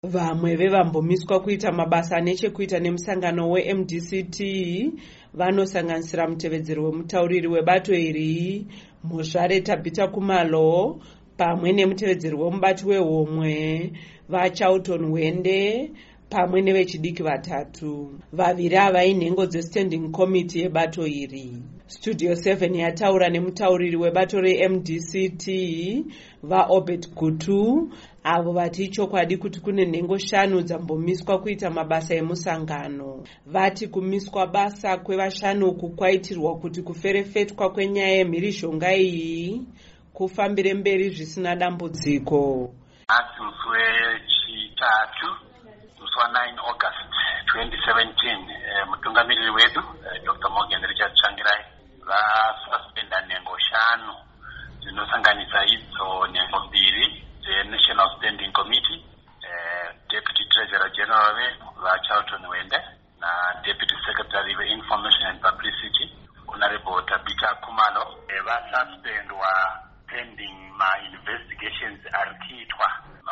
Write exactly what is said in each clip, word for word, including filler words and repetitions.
Vamwe vevambomiswa kuita mabasa nechekuita nemusangano weM D C T vanosanganisira mutevedzeri wemutauriri webato iri Muzvare Tabita Kumalo pamwe nemutevedzeri wemubati wehomwe vaCharlton Wende pamwe nevechidiki vatatu. Vaviri ava inhengo dzeStanding Committee yebato iri. Studio seven yataura nemutauriri webato reM D C T vaObed Gutu avo vati ichokwadi kuti kune nhengo shanu dzambomiswa kuita mabasa emusangano. Vati kumiswa basa kwevashanu uku kwaitirwa kuti kuferefetwa kwenyaya yemhirizhonga iyi kufambire mberi zvisina dambudziko. Asi musi wechitatu musi wa9 August twenty seventeen eh, mutungamiriri wedu eh, Doctor Morgan Richard Tsvangirai vasuspenda nhengo shanu dzinosanganisa idzo nhengo mbiri dzeNational Standing Committee, eh, Deputy Treasurer General vedu vaCharlton Wende na Deputy Secretary veInformation and Publicity Honorable Tabita Kumalo eh, vasuspendwa pending ma-investigations ari kuitwa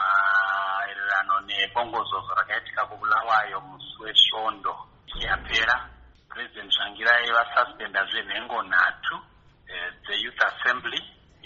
maererano nebongozozo rakaitika kubulawayo musi wesvondo yapera. President Tsvangirai vasuspenda zvenhengo nhatu eh, dzeYouth Assembly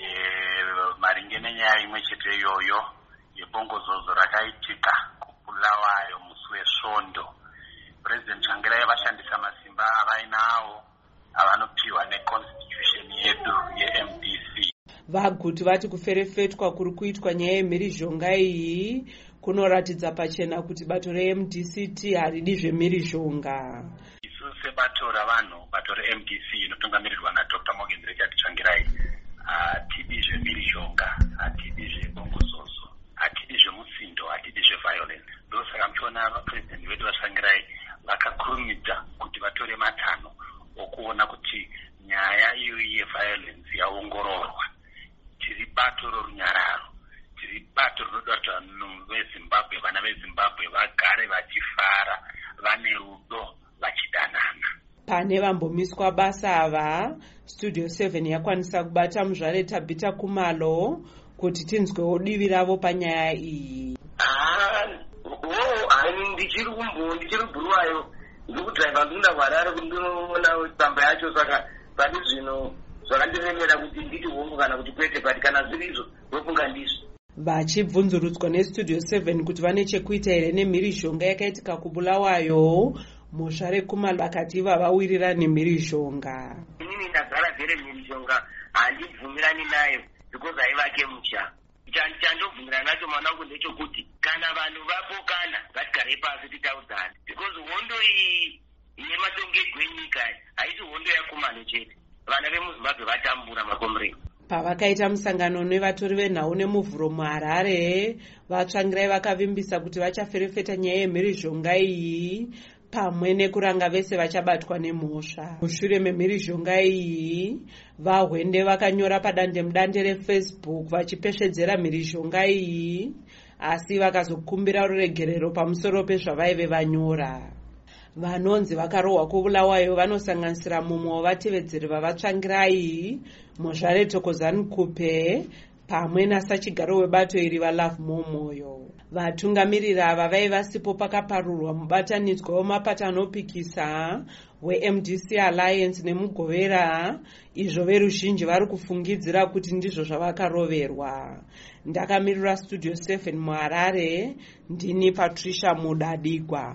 eh, maringe nenyaya imwe chete iyoyo yebongozozo rakaitika kubulawayo musi wesvondo. President Tsvangirai vashandisa masimba avainawo avanopiwa neconstitution yedu yeM D C. Vagutu vati kuferefetwa kuri kuitwa nyaya yemhirizhonga iyi kunoratidza pachena kuti bato reM D C T haridi zvemhirizhonga. Isu sebato ravanhu, bato reM D C inotungamirirwa naDr Morgan Richard Tsvangirai, hatidi zvemhirizhonga, hatidi zvebongozozo, hatidi zvemutsindo, hatidi zveviolence. Ndosaka muchiona vapresident vedu vaTsvangirai vakakurumidza kuti vatore matanho okuona kuti nyaya iyoyi yeviolence yaongororwa. Tiri bato rorunyararo, tiri bato rinoda kuti vanhu veZimbabwe, vana veZimbabwe vagare vachifara, vane rudo, vachidanana. Pane vambomiswa basa ava, Studio seven yakwanisa kubata Muzvare Tabita Kumalo kuti tinzwewo divi ravo panyaya iyi. Ah, oh, ani ndichiri kumbo, ndichiri bhuruwayo, ndikudhaiva nduna Harare kundinoona tsamba yacho, saka pane zvino zvakandiremera kuti nditi hongu kana kuti kwete, but kana zvirizo vofunga ndizvo. Vachibvunzurudzwa neStudio seven kuti vane chekuita here nemhirizhonga yakaitika kubulawayo, Muzvare Kumalo vakati vavawirira nemhirizhonga. Inini ndagara vhere mhirizhonga handibvumirani nayo because haivake musha. Chandobvumirana nacho mwanangu ndechekuti kana vanhu vapokana ngatigare pasi titaudzane, because hondo iyi yematongego enyika haisi hondo yaKumalo chete. Vana vemuZimbabwe vatambura makomrego. Pavakaita musangano nevatori venhau nemuvhuro muHarare, vaTsvangirai vakavimbisa kuti vachaferefeta nyaya yemhirizhonga iyi pamwe nekuranga vese vachabatwa nemhosva. Mushure memhirizhonga iyi, vaHwende vakanyora padandemudande reFacebook vachipesvedzera mhirizhonga iyi, asi vakazokumbira ruregerero pamusoro pezvavaive vanyora. Vanonzi vakarohwa kubulawayo vanosanganisira mumwe wavatevedzeri vavaTsvangirai, Muzvare Thokozani Kupe pamwe nasachigaro webato iri vaLove Momoyo. Vatungamiriri ava vaiva sipo pakaparurwa mubatanidzwa wemapata anopikisa weM D C Alliance nemugovera, izvo veruzhinji vari kufungidzira kuti ndizvo zvavakaroverwa. Ndakamirira Studio seven muHarare, ndini Patricia Mudadigwa.